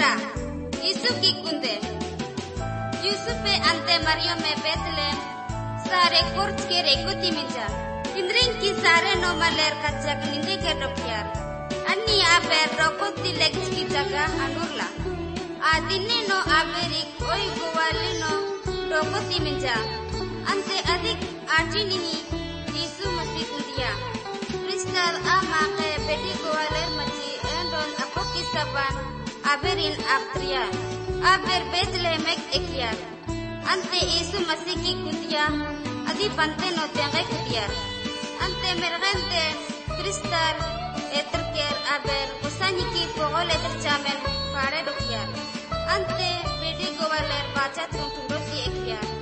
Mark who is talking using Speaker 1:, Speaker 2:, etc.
Speaker 1: Era, Yusuf ki kunde. Yusufe ante Mario me Bethlehem, sare kort ke rekuti minja. Indrin ki sare no maler kacak ninde ke dokyar. Anni aber rokoti legs ki jaga anurla. Adinne no averik oi gowali no rokoti minja. Ante adik arjinihi Yesu masih kundia. Kristal ama ke bedi gowaler maci endon apokisaban aberin aktria. Aber Bethlehem ekiar. Ante Yesu masih ki kundia. Adi pante no tenge kundia. Ante mergente kristal eterker aber kusani ki pogole tercamen pare dokiar. Ante bedi gowaler baca tungtung roti ekiar.